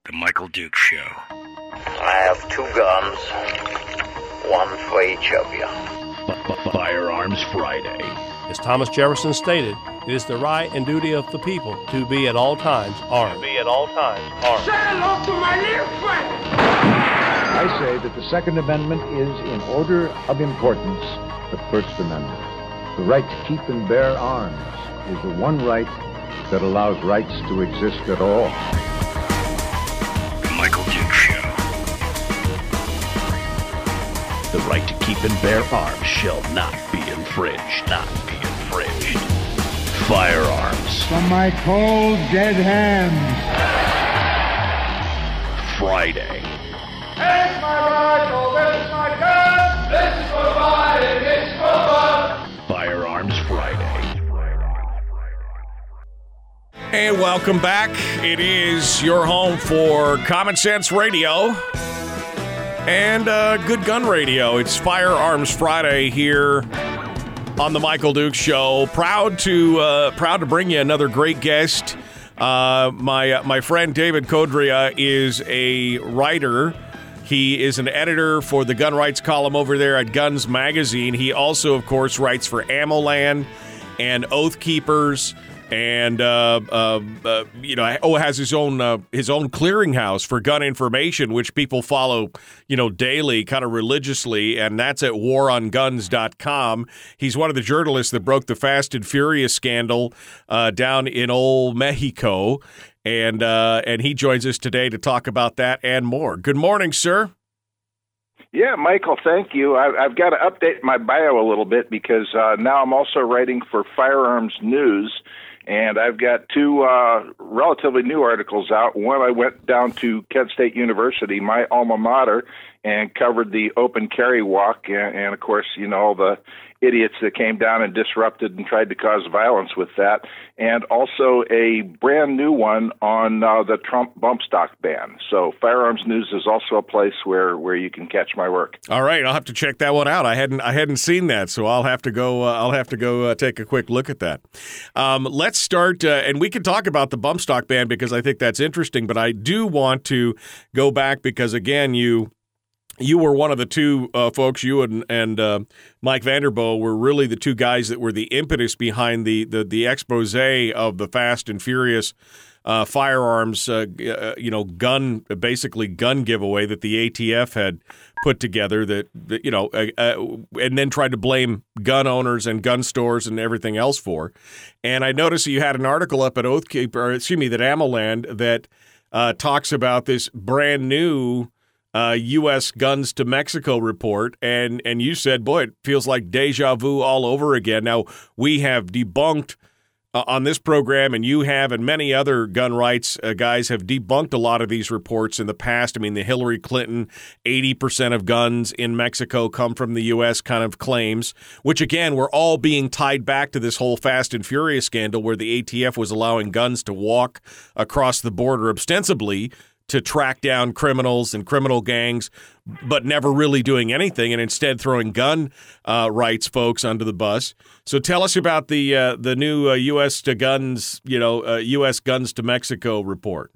The Michael Duke Show. I have 2 guns, one for each of you. Firearms Friday. As Thomas Jefferson stated, it is the right and duty of the people to be at all times armed. Say hello to my little friend. I say that the Second Amendment is, in order of importance, the First Amendment. The right to keep and bear arms is the one right that allows rights to exist at all. The Michael Duke Show. The right to keep and bear arms shall not be infringed. Not be infringed. Firearms. From my cold, dead hands. Friday. Here's my rifle, this is my gun. This is for fighting, this is for fun. Firearms Friday. And welcome back. It is your home for Common Sense Radio and Good Gun Radio. It's Firearms Friday here on the Michael Duke Show. Proud to bring you another great guest. My friend David Codrea is a writer. He is an editor for the gun rights column over there at Guns Magazine. He also, of course, writes for AmmoLand and Oath Keepers. And has his own clearinghouse for gun information, which people follow, daily, kind of religiously, and that's at waronguns.com. He's one of the journalists that broke the Fast and Furious scandal down in old Mexico, and he joins us today to talk about that and more. Good morning, sir. Yeah, Michael, thank you. I've got to update my bio a little bit because now I'm also writing for Firearms News. And I've got 2 relatively new articles out. One, I went down to Kent State University, my alma mater, and covered the open carry walk. And of course, all the idiots that came down and disrupted and tried to cause violence with that. And also a brand new one on the Trump bump stock ban. So Firearms News is also a place where you can catch my work. All right, I'll have to check that one out. I hadn't seen that, so I'll have to go take a quick look at that. Let's start, and we can talk about the bump stock ban because I think that's interesting. But I do want to go back because again, you were one of the 2 folks, you and Mike Vanderboe were really the 2 guys that were the impetus behind the expose of the Fast and Furious firearms, gun giveaway that the ATF had put together and then tried to blame gun owners and gun stores and everything else for. And I noticed that you had an article up at that AmmoLand that talks about this brand new U.S. Guns to Mexico report, and you said, boy, it feels like deja vu all over again. Now, we have debunked on this program, and you have, and many other gun rights guys have debunked a lot of these reports in the past. I mean, the Hillary Clinton 80% of guns in Mexico come from the U.S. kind of claims, which, again, were all being tied back to this whole Fast and Furious scandal where the ATF was allowing guns to walk across the border ostensibly to track down criminals and criminal gangs, but never really doing anything, and instead throwing gun rights folks under the bus. So tell us about the new U.S. Guns to Mexico report.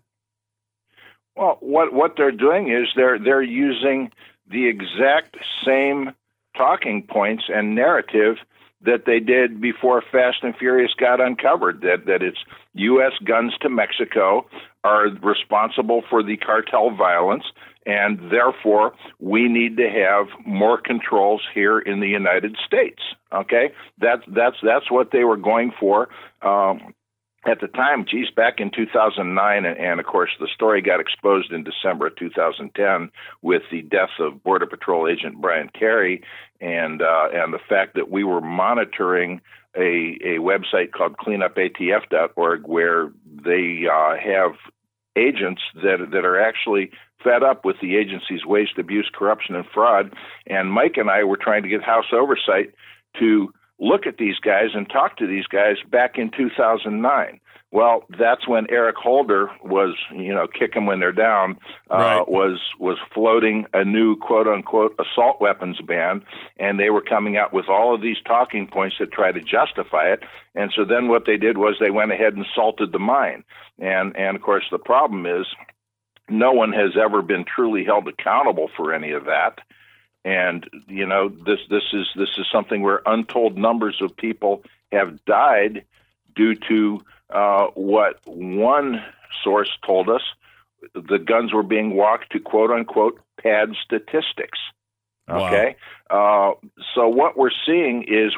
Well, what they're doing is they're using the exact same talking points and narrative that they did before Fast and Furious got uncovered, that it's U.S. guns to Mexico are responsible for the cartel violence, and therefore we need to have more controls here in the United States. Okay, that's what they were going for. At the time, back in 2009, and of course the story got exposed in December of 2010 with the death of Border Patrol agent Brian Carey, and the fact that we were monitoring a website called cleanupatf.org where they have agents that are actually fed up with the agency's waste, abuse, corruption, and fraud. And Mike and I were trying to get House oversight to look at these guys and talk to these guys back in 2009. Well, that's when Eric Holder was, kick them when they're down, right. was floating a new quote-unquote assault weapons ban, and they were coming out with all of these talking points that try to justify it. And so then what they did was they went ahead and salted the mine. And of course, the problem is no one has ever been truly held accountable for any of that. And this is something where untold numbers of people have died due to what one source told us: the guns were being walked to quote unquote pad statistics. Okay. Wow. So what we're seeing is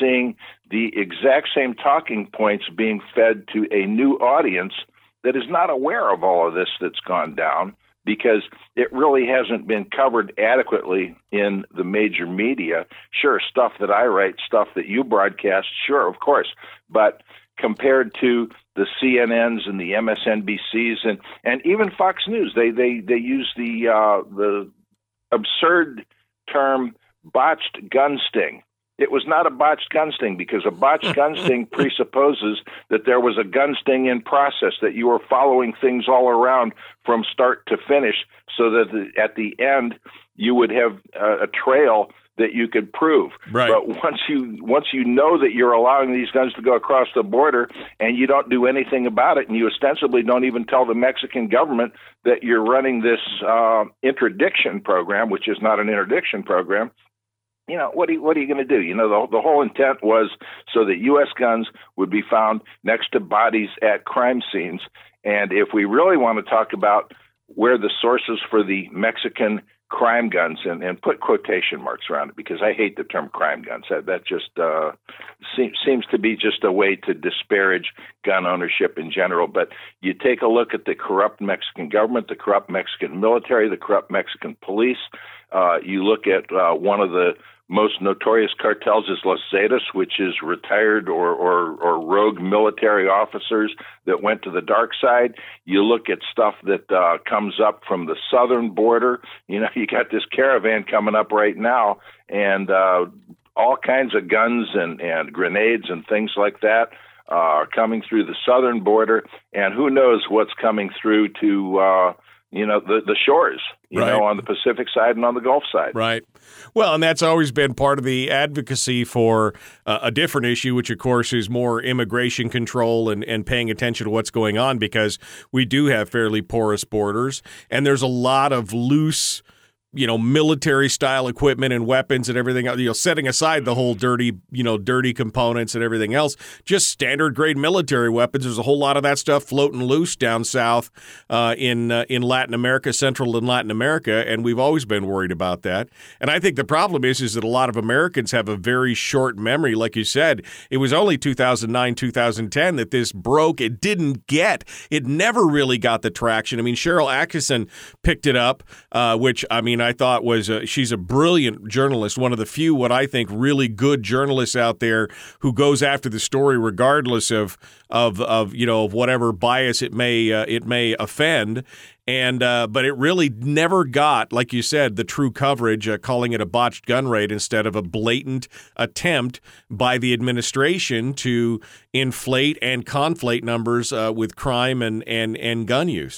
the exact same talking points being fed to a new audience that is not aware of all of this that's gone down, because it really hasn't been covered adequately in the major media. Sure, stuff that I write, stuff that you broadcast, sure, of course. But compared to the CNNs and the MSNBCs and even Fox News, they use the absurd term botched gun sting. It was not a botched gun sting, because a botched gun sting presupposes that there was a gun sting in process, that you were following things all around from start to finish, so that at the end you would have a trail that you could prove. Right. But once you know that you're allowing these guns to go across the border and you don't do anything about it, and you ostensibly don't even tell the Mexican government that you're running this interdiction program, which is not an interdiction program, what are you going to do? The whole intent was so that U.S. guns would be found next to bodies at crime scenes. And if we really want to talk about where the sources for the Mexican crime guns, and put quotation marks around it, because I hate the term crime guns. That just seems to be just a way to disparage gun ownership in general. But you take a look at the corrupt Mexican government, the corrupt Mexican military, the corrupt Mexican police. You look at one of the most notorious cartels is Los Zetas, which is retired or rogue military officers that went to the dark side. You look at stuff that comes up from the southern border. You got this caravan coming up right now, and all kinds of guns and grenades and things like that are coming through the southern border, and who knows what's coming through to the shores, right, on the Pacific side and on the Gulf side. Right. Well, and that's always been part of the advocacy for a different issue, which, of course, is more immigration control and paying attention to what's going on, because we do have fairly porous borders, and there's a lot of loose military-style equipment and weapons and everything else, setting aside the whole dirty components and everything else, just standard-grade military weapons. There's a whole lot of that stuff floating loose down south in Latin America, Central and Latin America, and we've always been worried about that. And I think the problem is that a lot of Americans have a very short memory. Like you said, it was only 2009, 2010 that this broke. It never really got the traction. I mean, Cheryl Atkinson picked it up, which, I thought was she's a brilliant journalist, one of the few what I think really good journalists out there who goes after the story regardless of whatever bias it may offend. And but it really never got, like you said, the true coverage, calling it a botched gun raid instead of a blatant attempt by the administration to inflate and conflate numbers with crime and gun use.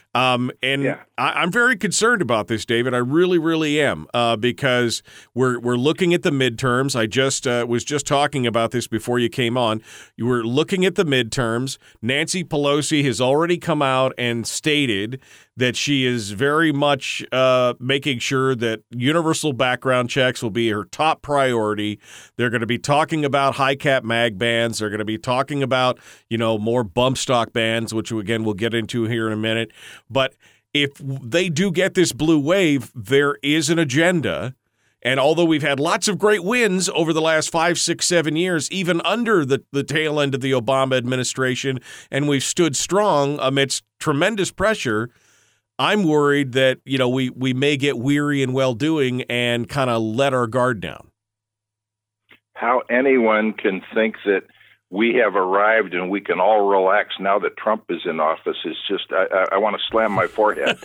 I'm very concerned about this, David. I really, really am, because we're looking at the midterms. I just was just talking about this before you came on. You were looking at the midterms. Nancy Pelosi has already come out and stated that she is very much making sure that universal background checks will be her top priority. They're going to be talking about high cap mag bans. They're going to be talking about, more bump stock bans, which again we'll get into here in a minute. But if they do get this blue wave, there is an agenda. And although we've had lots of great wins over the last 5, 6, 7 years, even under the tail end of the Obama administration, and we've stood strong amidst tremendous pressure, I'm worried that, we may get weary in well-doing and kind of let our guard down. How anyone can think that we have arrived and we can all relax now that Trump is in office is just, I want to slam my forehead,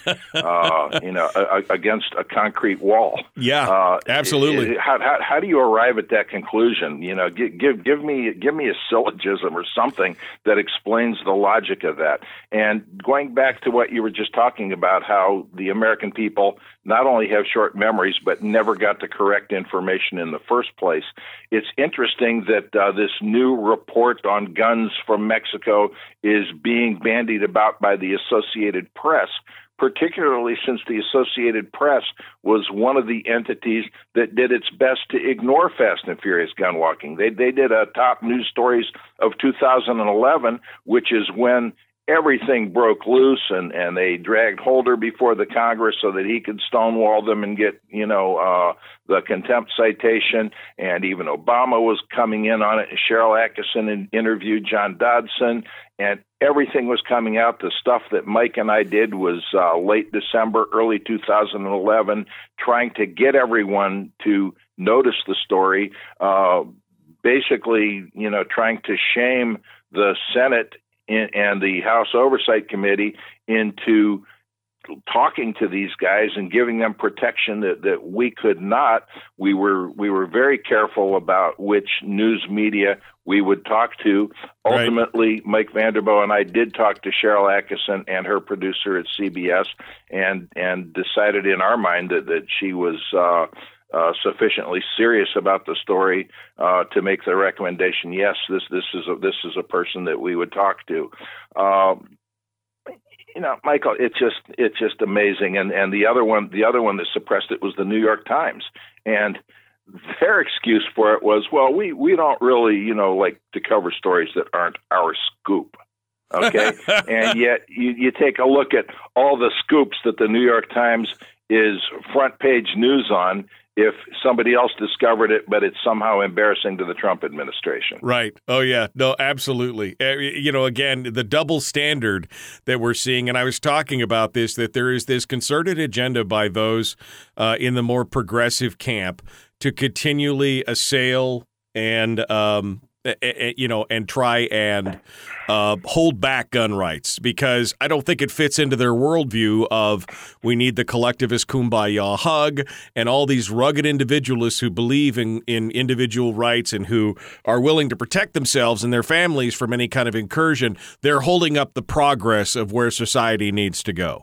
against a concrete wall. Yeah, absolutely. How do you arrive at that conclusion? Give me a syllogism or something that explains the logic of that. And going back to what you were just talking about, how the American people not only have short memories, but never got the correct information in the first place. It's interesting that this new report on guns from Mexico is being bandied about by the Associated Press, particularly since the Associated Press was one of the entities that did its best to ignore Fast and Furious gun walking. They did a top news stories of 2011, which is when everything broke loose, and they dragged Holder before the Congress so that he could stonewall them and get, the contempt citation. And even Obama was coming in on it. And Cheryl Atkinson interviewed John Dodson, and everything was coming out. The stuff that Mike and I did was late December, early 2011, trying to get everyone to notice the story, basically, trying to shame the Senate and the House Oversight Committee into talking to these guys and giving them protection that we could not. We were very careful about which news media we would talk to. Ultimately, Mike Vanderboe and I did talk to Cheryl Atkinson and her producer at CBS, and decided in our mind that she was sufficiently serious about the story to make the recommendation. Yes, this is a person that we would talk to. Michael, it's just amazing. And the other one that suppressed it was the New York Times, and their excuse for it was, well, we don't really like to cover stories that aren't our scoop. Okay, and yet you take a look at all the scoops that the New York Times is front page news on. If somebody else discovered it, but it's somehow embarrassing to the Trump administration. Right. Oh, yeah. No, absolutely. Again, the double standard that we're seeing, and I was talking about this, that there is this concerted agenda by those in the more progressive camp to continually assail and try and hold back gun rights, because I don't think it fits into their worldview of we need the collectivist kumbaya hug and all these rugged individualists who believe in individual rights and who are willing to protect themselves and their families from any kind of incursion. They're holding up the progress of where society needs to go.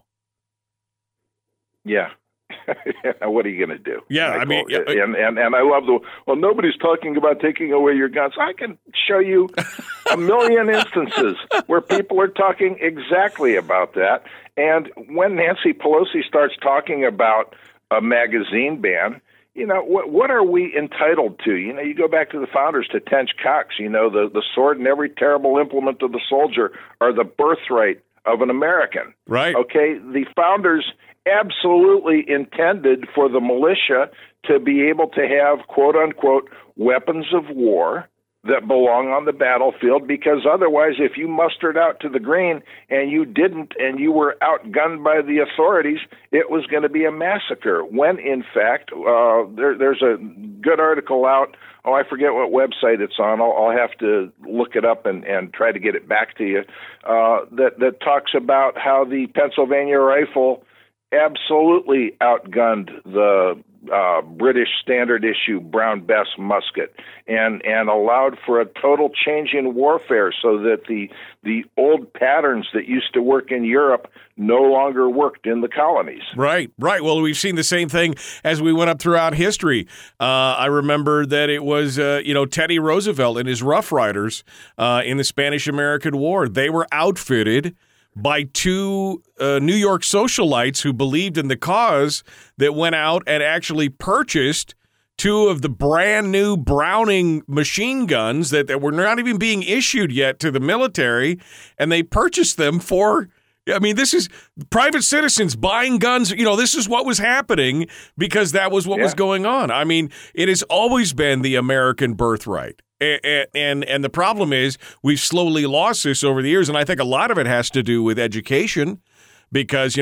Yeah. What are you going to do? Yeah, Michael? And I love nobody's talking about taking away your guns. I can show you a million instances where people are talking exactly about that. And when Nancy Pelosi starts talking about a magazine ban, what are we entitled to? You go back to the founders, to Tench Cox, the sword and every terrible implement of the soldier are the birthright of an American. Right. Okay, the founders absolutely intended for the militia to be able to have, quote unquote, weapons of war that belong on the battlefield, because otherwise, if you mustered out to the green and you didn't, and you were outgunned by the authorities, it was going to be a massacre. When in fact, there's a good article out. Oh, I forget what website it's on. I'll have to look it up and try to get it back to you. That talks about how the Pennsylvania Rifle absolutely outgunned the British standard issue Brown Bess musket, and allowed for a total change in warfare, so that the old patterns that used to work in Europe no longer worked in the colonies. Right. Well, we've seen the same thing as we went up throughout history. I remember that it was, Teddy Roosevelt and his Rough Riders in the Spanish-American War. They were outfitted by two New York socialites who believed in the cause, that went out and actually purchased two of the brand new Browning machine guns that were not even being issued yet to the military, and they purchased them for, this is private citizens buying guns. This is what was happening because that was what was going on. It has always been the American birthright. And the problem is we've slowly lost this over the years, and I think a lot of it has to do with education, because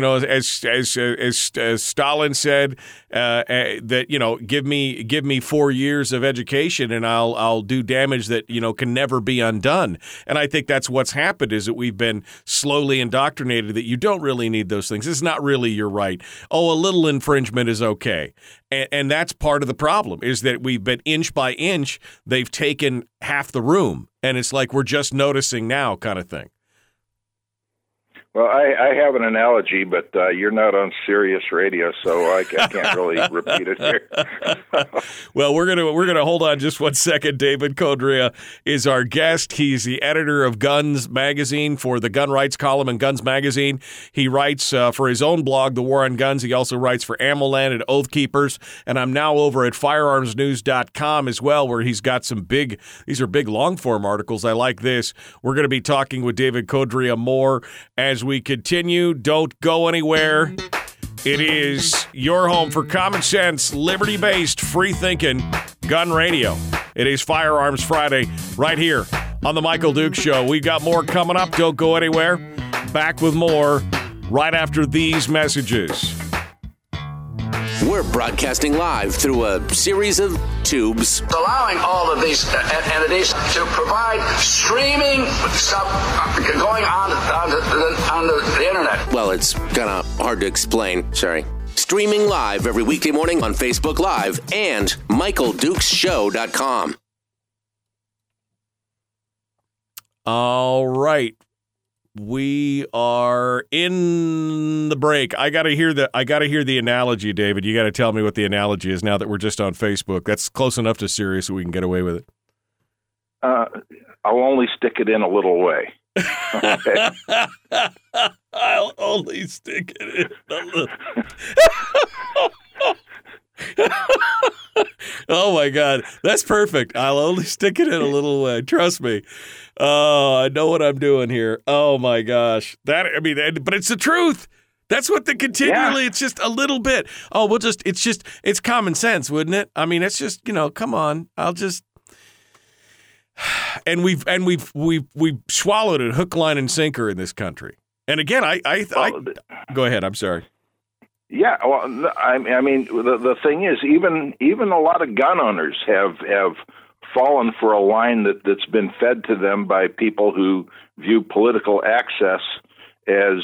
as Stalin said that give me 4 years of education and I'll do damage that can never be undone. And I think that's what's happened, is that we've been slowly indoctrinated that you don't really need those things. It's not really your right. Oh, a little infringement is okay. And that's part of the problem, is that we've been inch by inch, they've taken half the room, and it's like we're just noticing now kind of thing. Well, I have an analogy, but you're not on Sirius Radio, so I can't really repeat it here. Well, we're gonna hold on just 1 second. David Codrea is our guest. He's the editor of Guns Magazine for the gun rights column in Guns Magazine. He writes for his own blog, The War on Guns. He also writes for AmmoLand and Oath Keepers, and I'm now over at firearmsnews.com as well, where he's got these are big long-form articles. I like this. We're going to be talking with David Codrea more as we continue. Don't go anywhere. It is your home for common sense, liberty-based, free-thinking gun radio. It is Firearms Friday right here on The Michael Dukes Show. We've got more coming up. Don't go anywhere. Back with more right after these messages. We're broadcasting live through a series of tubes. Allowing all of these entities to provide streaming stuff going on the internet. Well, it's kind of hard to explain. Sorry. Streaming live every weekday morning on Facebook Live and MichaelDukesShow.com. All right. We are in the break. I gotta hear the analogy, David. You gotta tell me what the analogy is now that we're just on Facebook. That's close enough to Sirius so we can get away with it. I'll only stick it in a little way. Okay. I'll only stick it in a little. Oh my God, that's perfect. I'll only stick it in a little way. Trust me. Oh, I know what I'm doing here. Oh my gosh, but it's the truth. That's what the continually. Yeah. It's just a little bit. Oh, it's common sense, wouldn't it? I mean, it's just come on. And we've swallowed it hook, line, and sinker in this country. And again, I go ahead. I'm sorry. Yeah, well, I mean, the thing is, even a lot of gun owners have fallen for a line that's been fed to them by people who view political access as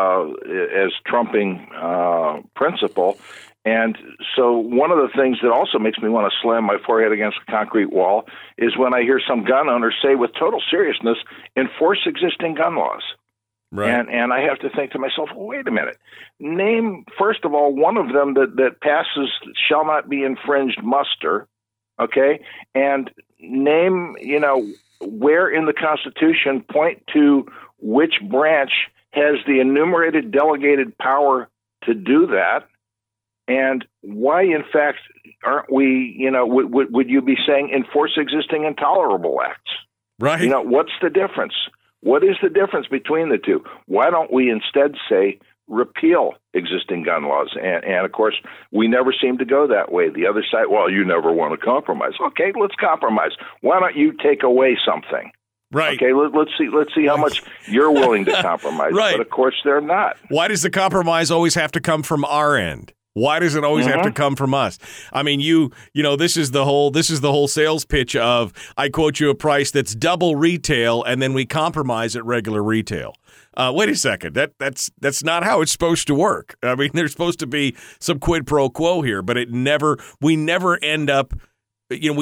trumping principle. And so one of the things that also makes me want to slam my forehead against a concrete wall is when I hear some gun owners say with total seriousness, enforce existing gun laws. Right. And I have to think to myself, well, wait a minute. Name, first of all, one of them that passes shall not be infringed muster, okay? And name, where in the Constitution, point to which branch has the enumerated delegated power to do that, and why, in fact, aren't we, would you be saying enforce existing intolerable acts? Right. What's the difference? What is the difference between the two? Why don't we instead say repeal existing gun laws? And of course, we never seem to go that way. The other side, well, you never want to compromise. Okay, let's compromise. Why don't you take away something? Right. Okay, let's see how much you're willing to compromise. Right. But of course, they're not. Why does the compromise always have to come from our end? Why does it always have to come from us? I mean, this is the whole sales pitch of I quote you a price that's double retail, and then we compromise at regular retail. Wait a second, that's not how it's supposed to work. I mean, there's supposed to be some quid pro quo here, but we never end up in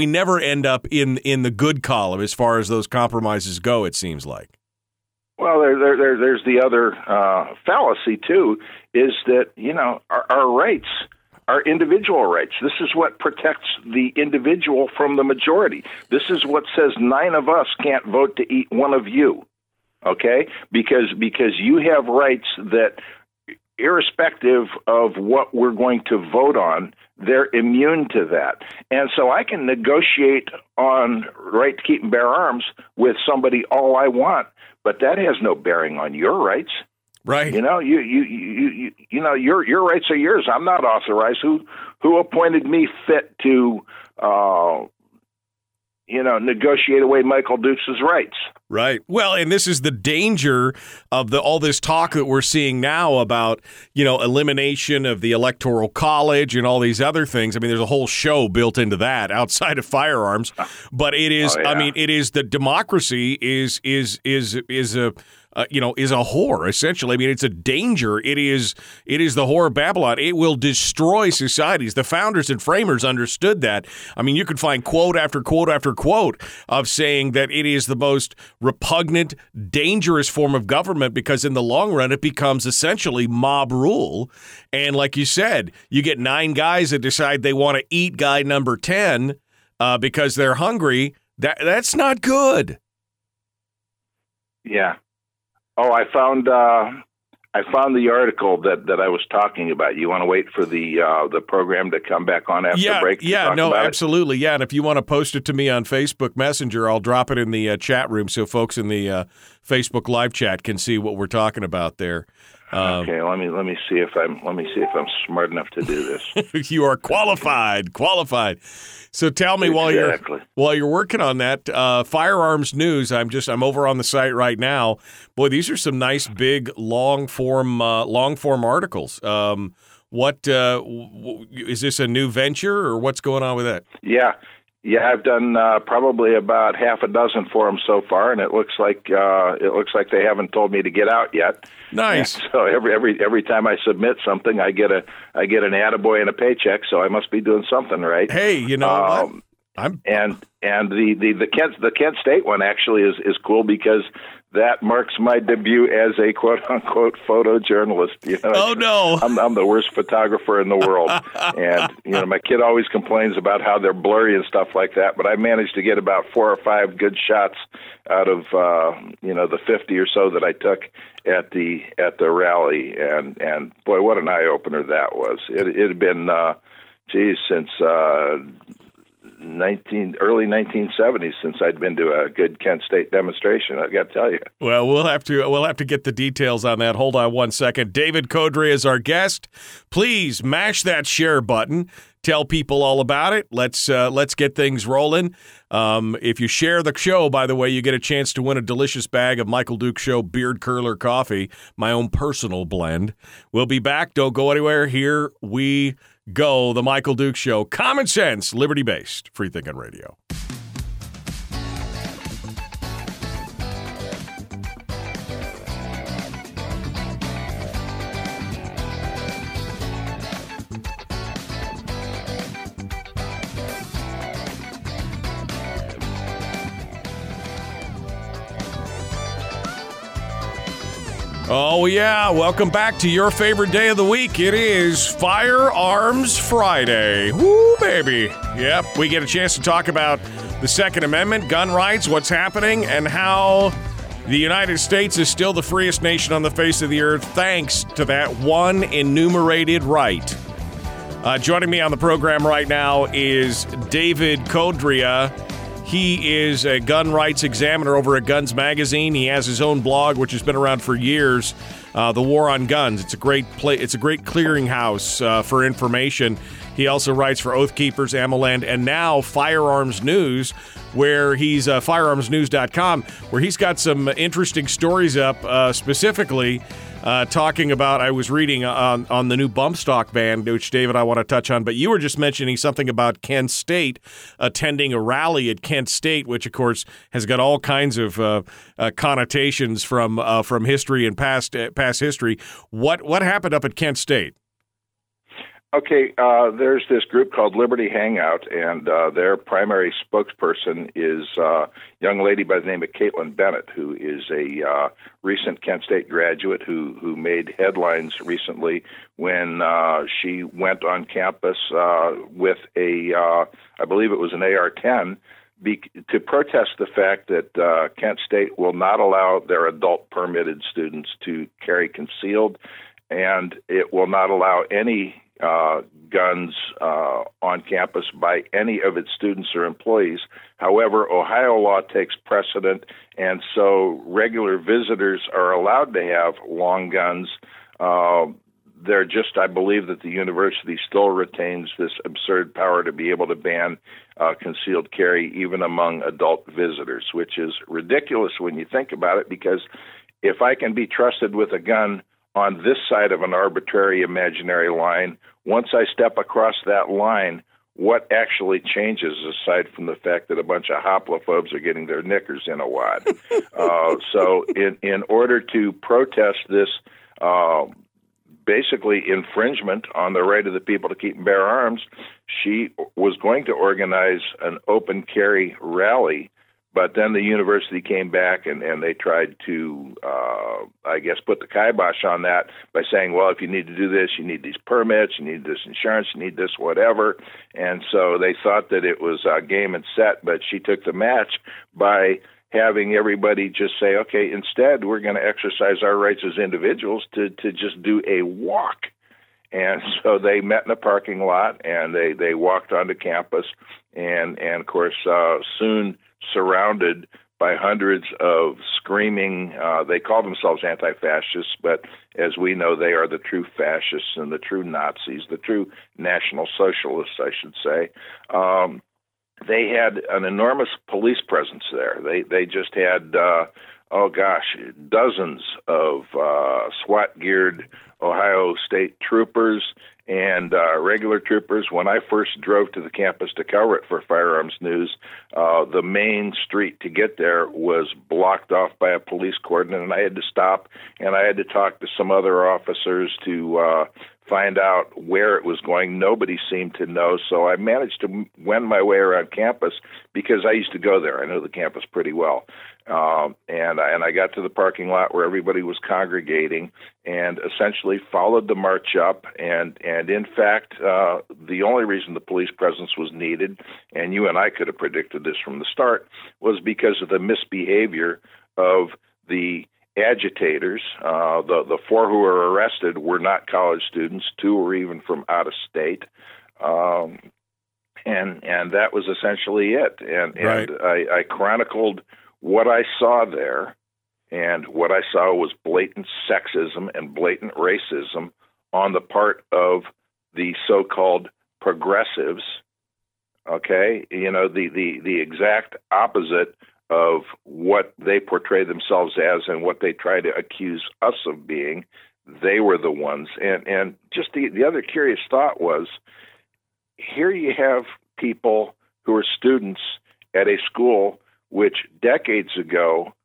the good column as far as those compromises go. It seems like. Well, there's the other fallacy, too, is that, our rights, our individual rights, this is what protects the individual from the majority. This is what says 9 of us can't vote to eat one of you, okay? Because you have rights that, irrespective of what we're going to vote on, they're immune to that. And so I can negotiate on right to keep and bear arms with somebody all I want, but that has no bearing on your rights. Right. Your rights are yours. I'm not authorized. Who appointed me fit to, negotiate away Michael Dukes' rights? Right. Well, and this is the danger of all this talk that we're seeing now about, elimination of the Electoral College and all these other things. I mean, there's a whole show built into that outside of firearms. But it is, it is that democracy is is a whore, essentially. I mean, it's a danger. It is the whore of Babylon. It will destroy societies. The founders and framers understood that. I mean, you could find quote after quote after quote of saying that it is the most repugnant, dangerous form of government because in the long run, it becomes essentially mob rule. And like you said, you get 9 guys that decide they want to eat guy number 10 because they're hungry. That's not good. Yeah. Oh, I found the article that I was talking about. You want to wait for the program to come back on after the break? Yeah, no, absolutely. Yeah, and if you want to post it to me on Facebook Messenger, I'll drop it in the chat room so folks in the Facebook live chat can see what we're talking about there. Okay, let me see if I'm smart enough to do this. You are qualified. So tell me while you're working on that, Firearms News. I'm over on the site right now. Boy, these are some nice big long form articles. What is this a new venture or what's going on with that? Yeah, I've done probably about half a dozen for them so far, and it looks like they haven't told me to get out yet. Nice. And so every time I submit something, I get an attaboy and a paycheck. So I must be doing something right. Hey, you know what? And the Kent State one actually is cool because that marks my debut as a quote-unquote photojournalist. Oh, no. I'm the worst photographer in the world. And, my kid always complains about how they're blurry and stuff like that, but I managed to get about 4 or 5 good shots out of, the 50 or so that I took at the rally. And boy, what an eye-opener that was. It had been, since early 1970s since I'd been to a good Kent State demonstration. I got to tell you. Well, we'll have to get the details on that. Hold on one second. David Codrea is our guest. Please mash that share button. Tell people all about it. Let's get things rolling. If you share the show, by the way, you get a chance to win a delicious bag of Michael Duke Show Beard Curler coffee, my own personal blend. We'll be back. Don't go anywhere. Here we go. The Michael Duke Show. Common sense, liberty-based, free-thinking radio. Oh, yeah. Welcome back to your favorite day of the week. It is Firearms Friday. Woo, baby. Yep. We get a chance to talk about the Second Amendment, gun rights, what's happening, and how the United States is still the freest nation on the face of the earth thanks to that one enumerated right. Joining me on the program right now is David Codrea. He is a gun rights examiner over at Guns Magazine. He has his own blog, which has been around for years, The War on Guns. It's a great clearinghouse for information. He also writes for Oath Keepers, AmmoLand, and now Firearms News, where he's firearmsnews.com, where he's got some interesting stories up, specifically talking about, I was reading on the new bump stock ban, which, David, I want to touch on, but you were just mentioning something about Kent State attending a rally at Kent State, which, of course, has got all kinds of connotations from history and past history. What happened up at Kent State? Okay, there's this group called Liberty Hangout, and their primary spokesperson is a young lady by the name of Caitlin Bennett, who is a recent Kent State graduate who made headlines recently when she went on campus with I believe it was an AR-10, to protest the fact that Kent State will not allow their adult permitted students to carry concealed, and it will not allow any guns on campus by any of its students or employees. However, Ohio law takes precedent, and so regular visitors are allowed to have long guns. I believe that the university still retains this absurd power to be able to ban concealed carry even among adult visitors, which is ridiculous when you think about it, because if I can be trusted with a gun on this side of an arbitrary imaginary line, once I step across that line, what actually changes aside from the fact that a bunch of hoplophobes are getting their knickers in a wad. So in order to protest this basically infringement on the right of the people to keep and bear arms, she was going to organize an open carry rally, but then the university came back and they tried to, I guess, put the kibosh on that by saying, well, if you need to do this, you need these permits, you need this insurance, you need this whatever. And so they thought that it was game and set, but she took the match by having everybody just say, okay, instead we're going to exercise our rights as individuals to just do a walk. And so they met in a parking lot and they walked onto campus and of course, soon surrounded by hundreds of screaming, they call themselves anti-fascists, but as we know, they are the true fascists and the true Nazis, the true National Socialists, I should say. They had an enormous police presence there. They just had, dozens of SWAT-geared Ohio State troopers and regular troopers. When I first drove to the campus to cover it for Firearms News, the main street to get there was blocked off by a police cordon, and I had to stop, and I had to talk to some other officers to find out where it was going. Nobody seemed to know, so I managed to wend my way around campus because I used to go there. I know the campus pretty well. And I got to the parking lot where everybody was congregating and essentially followed the march up. And in fact, the only reason the police presence was needed, and you and I could have predicted this from the start, was because of the misbehavior of the agitators. The four who were arrested were not college students. Two were even from out of state. And that was essentially it. And right. I chronicled what I saw there, and what I saw was blatant sexism and blatant racism on the part of the so-called progressives. Okay, you know, the exact opposite of what they portray themselves as and what they try to accuse us of being. They were the ones. And just the other curious thought was, here you have people who are students at a school which decades ago,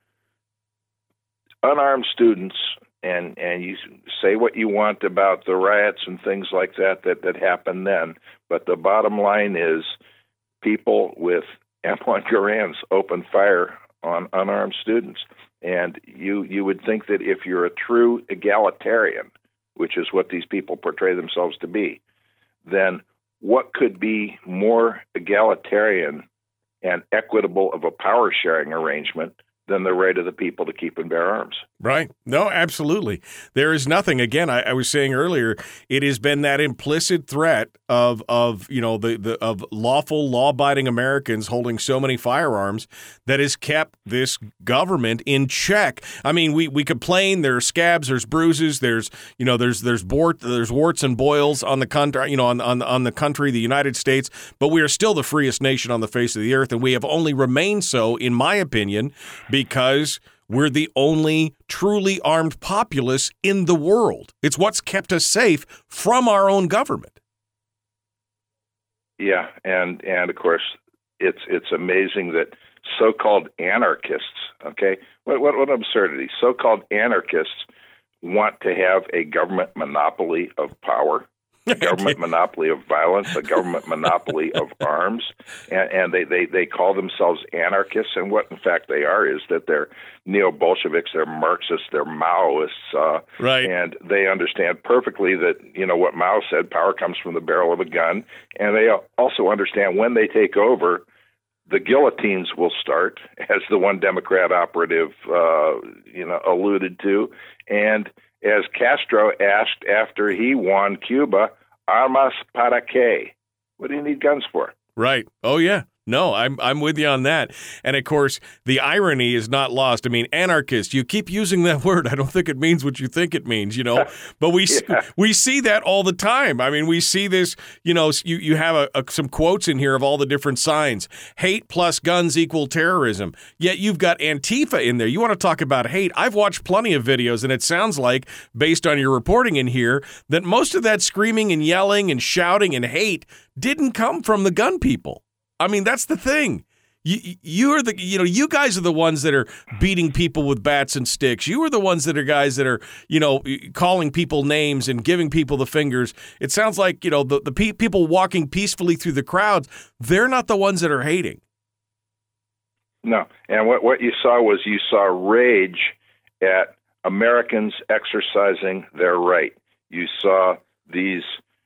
unarmed students, and you say what you want about the riots and things like that happened then, but the bottom line is people with M1 Garands open fire on unarmed students. And you would think that if you're a true egalitarian, which is what these people portray themselves to be, then what could be more egalitarian and equitable of a power-sharing arrangement than the right of the people to keep and bear arms? Right. No, absolutely. There is nothing. Again, I was saying earlier, it has been that implicit threat of of lawful, law-abiding Americans holding so many firearms that has kept this government in check. I mean, we complain there's scabs, there's bruises, there's warts and boils on the country, on the country, the United States, but we are still the freest nation on the face of the earth, and we have only remained so, in my opinion, because we're the only truly armed populace in the world. It's what's kept us safe from our own government. Yeah, and of course, it's amazing that so-called anarchists, okay, what absurdity, so-called anarchists want to have a government monopoly of power, a government monopoly of violence, a government monopoly of arms, and they call themselves anarchists, and what in fact they are is that they're neo-Bolsheviks, they're Marxists, they're Maoists, right. And they understand perfectly that, what Mao said, power comes from the barrel of a gun, and they also understand when they take over, the guillotines will start, as the one Democrat operative, alluded to, and as Castro asked after he won Cuba, armas para qué? What do you need guns for? Right. Oh, yeah. No, I'm with you on that. And, of course, the irony is not lost. I mean, anarchist, you keep using that word. I don't think it means what you think it means, But we see that all the time. I mean, we see this, you have some quotes in here of all the different signs. Hate plus guns equal terrorism. Yet you've got Antifa in there. You want to talk about hate. I've watched plenty of videos, and it sounds like, based on your reporting in here, that most of that screaming and yelling and shouting and hate didn't come from the gun people. I mean, that's the thing. You guys are the ones that are beating people with bats and sticks. You are the ones that are guys that are, calling people names and giving people the fingers. It sounds like, the people walking peacefully through the crowds, they're not the ones that are hating. No. And what you saw was rage at Americans exercising their right. You saw these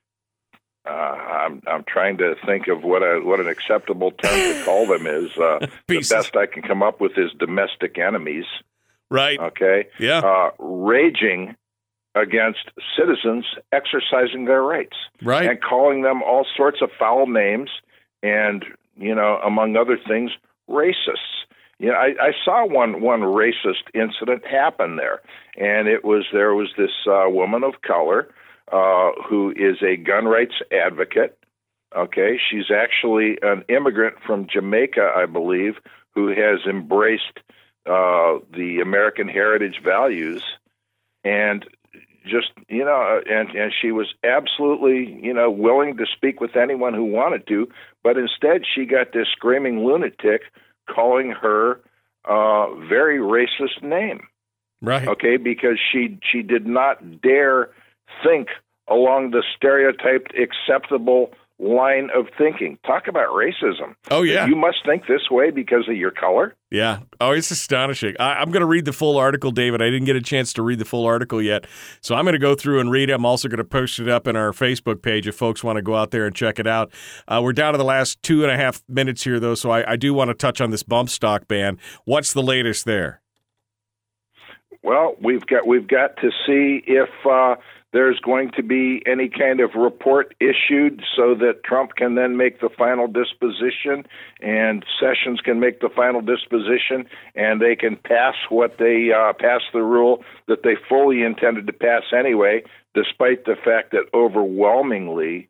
I'm trying to think of what an acceptable term to call them is. The best I can come up with is domestic enemies. Right. Okay. Yeah. Raging against citizens exercising their rights. Right. And calling them all sorts of foul names and, among other things, racists. I saw one racist incident happen there, and there was this woman of color who is a gun rights advocate. Okay, she's actually an immigrant from Jamaica, I believe, who has embraced the American heritage values, and just and she was absolutely willing to speak with anyone who wanted to, but instead she got this screaming lunatic calling her very racist name. Right. Okay, because she did not dare think along the stereotyped acceptable line of thinking. Talk about racism. Oh, yeah. You must think this way because of your color? Yeah. Oh, it's astonishing. I'm going to read the full article, David. I didn't get a chance to read the full article yet, so I'm going to go through and read it. I'm also going to post it up in our Facebook page if folks want to go out there and check it out. We're down to the last 2.5 minutes here, though, so I do want to touch on this bump stock ban. What's the latest there? Well, we've got to see if there's going to be any kind of report issued so that Trump can then make the final disposition and Sessions can make the final disposition, and they can pass pass the rule that they fully intended to pass anyway, despite the fact that overwhelmingly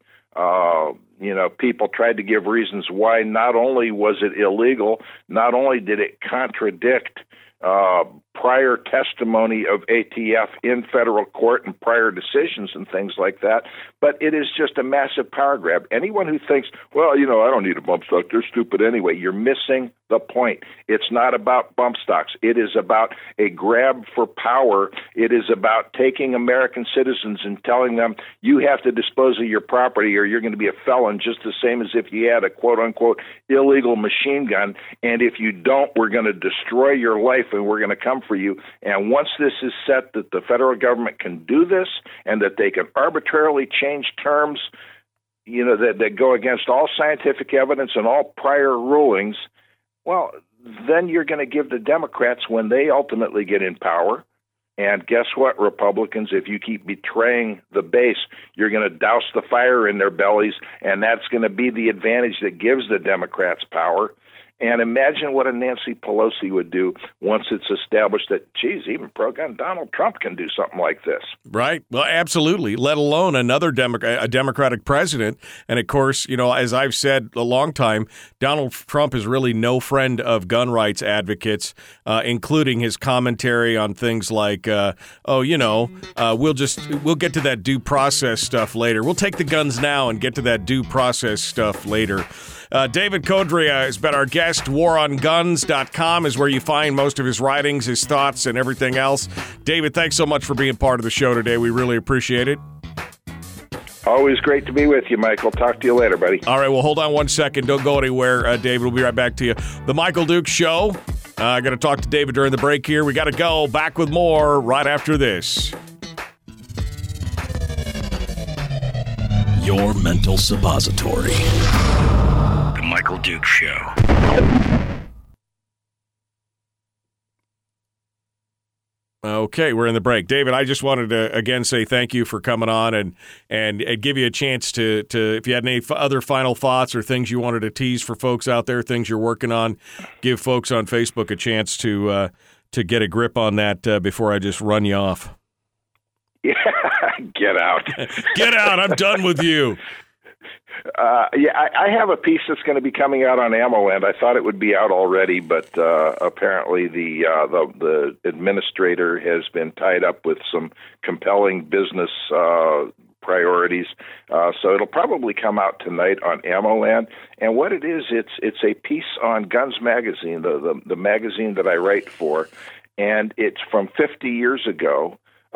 people tried to give reasons why. Not only was it illegal, not only did it contradict prior testimony of ATF in federal court and prior decisions and things like that, but it is just a massive power grab. Anyone who thinks, well, I don't need a bump stock, they're stupid anyway, you're missing the point. It's not about bump stocks. It is about a grab for power. It is about taking American citizens and telling them you have to dispose of your property or you're going to be a felon, just the same as if you had a quote-unquote illegal machine gun, and if you don't, we're going to destroy your life and we're going to come for you. And once this is set that the federal government can do this and that they can arbitrarily change terms, that go against all scientific evidence and all prior rulings, well, then you're going to give the Democrats, when they ultimately get in power, and guess what, Republicans, if you keep betraying the base, you're going to douse the fire in their bellies, and that's going to be the advantage that gives the Democrats power. And imagine what a Nancy Pelosi would do once it's established that, geez, even pro-gun Donald Trump can do something like this. Right. Well, absolutely, let alone another Democratic president. And, of course, as I've said a long time, Donald Trump is really no friend of gun rights advocates, including his commentary on things like, we'll get to that due process stuff later. We'll take the guns now and get to that due process stuff later. David Codrea has been our guest. WarOnGuns.com is where you find most of his writings, his thoughts, and everything else. David, thanks so much for being part of the show today. We really appreciate it. Always great to be with you, Michael. Talk to you later, buddy. All right, well, hold on one second. Don't go anywhere, David. We'll be right back to you. The Michael Duke Show. I'm going to talk to David during the break here. We got to go. Back with more right after this. Your mental suppository. The Michael Duke Show. Okay, we're in the break. David, I just wanted to, again, say thank you for coming on and give you a chance to if you had any other final thoughts or things you wanted to tease for folks out there, things you're working on, give folks on Facebook a chance to get a grip on that before I just run you off. Yeah, get out. Get out. I'm done with you. I have a piece that's going to be coming out on AmmoLand. I thought it would be out already, but apparently the administrator has been tied up with some compelling business priorities. So it'll probably come out tonight on AmmoLand. And what it is, it's a piece on Guns Magazine, the magazine that I write for, and it's from 50 years ago.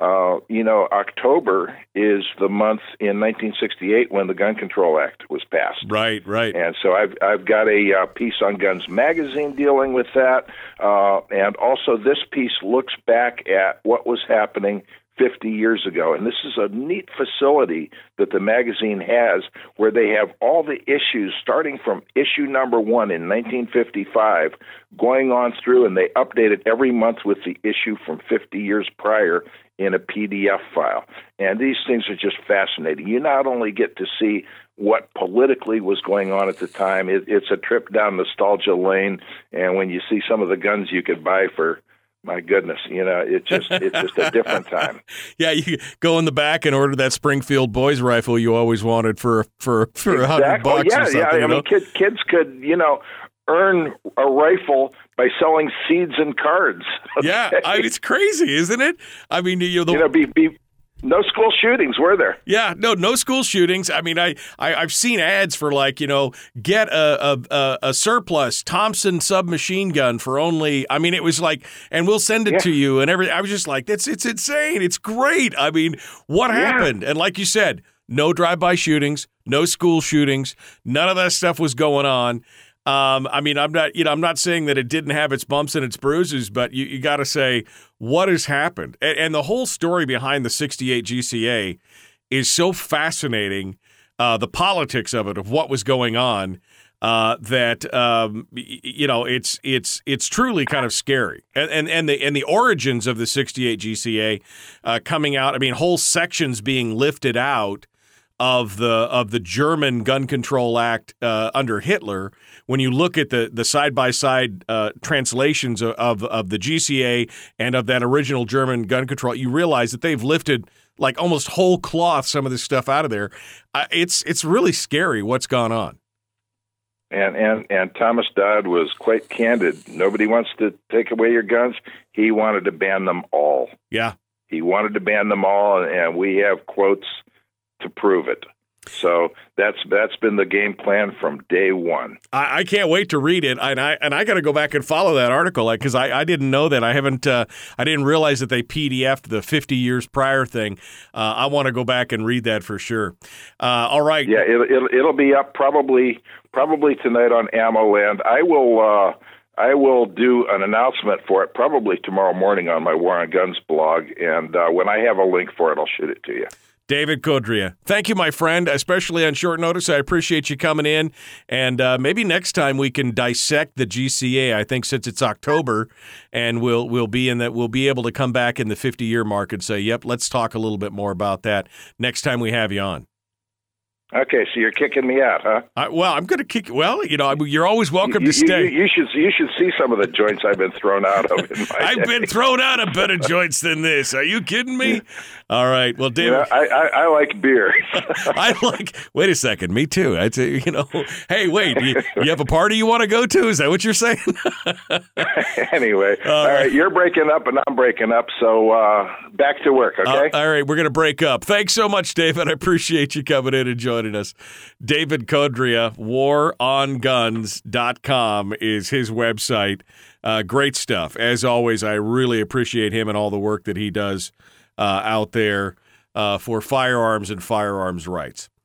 October is the month in 1968 when the Gun Control Act was passed. Right. And so I've got a piece on Guns Magazine dealing with that, and also this piece looks back at what was happening 50 years ago. And this is a neat facility that the magazine has where they have all the issues starting from issue number 1 in 1955 going on through, and they update it every month with the issue from 50 years prior in a PDF file. And these things are just fascinating. You not only get to see what politically was going on at the time, it's a trip down nostalgia lane, and when you see some of the guns you could buy for, my goodness, it's just a different time. Yeah, you go in the back and order that Springfield Boys rifle you always wanted for $100 or something. Yeah. I mean, kids could, earn a rifle by selling seeds and cards. Okay? Yeah, it's crazy, isn't it? I mean, no school shootings, were there? Yeah, no school shootings. I mean, I've seen ads for get a surplus Thompson submachine gun for only. I mean, it was like, and we'll send it to you and everything. I was just like, it's insane. It's great. I mean, what happened? And like you said, no drive-by shootings, no school shootings, none of that stuff was going on. I mean, I'm not saying that it didn't have its bumps and its bruises, but you got to say what has happened. And the whole story behind the 68 GCA is so fascinating, the politics of it, of what was going on, that it's truly kind of scary. And the origins of the 68 GCA coming out, I mean, whole sections being lifted out of the German Gun Control Act under Hitler. When you look at the side-by-side translations of the GCA and of that original German gun control, you realize that they've lifted like almost whole cloth some of this stuff out of there. It's really scary what's gone on. And Thomas Dodd was quite candid. Nobody wants to take away your guns. He wanted to ban them all. Yeah. He wanted to ban them all, and we have quotes to prove it. So that's been the game plan from day one. I can't wait to read it, and I got to go back and follow that article because I didn't know that. I didn't realize that they PDF'd the 50 years prior thing. I want to go back and read that for sure. All right. Yeah, it'll be up probably tonight on AmmoLand. I will do an announcement for it probably tomorrow morning on my War on Guns blog, and when I have a link for it, I'll shoot it to you. David Codrea, thank you, my friend, especially on short notice. I appreciate you coming in, and maybe next time we can dissect the GCA. I think since it's October, and we'll be able to come back in the 50-year mark and say, "Yep, let's talk a little bit more about that next time we have you on." Okay, so you're kicking me out, huh? I'm going to kick. Well, you're always welcome to stay. You should see some of the joints I've been thrown out of in my I've day. been thrown out of better joints than this. Are you kidding me? All right. Well, David, I like beer. Wait a second. Me too. Hey, wait. You have a party you want to go to? Is that what you're saying? Anyway, all right. You're breaking up and I'm breaking up. So back to work. Okay. All right. We're going to break up. Thanks so much, David. I appreciate you coming in and joining us. David Codrea, waronguns.com is his website. Great stuff. As always, I really appreciate him and all the work that he does out there for firearms and firearms rights.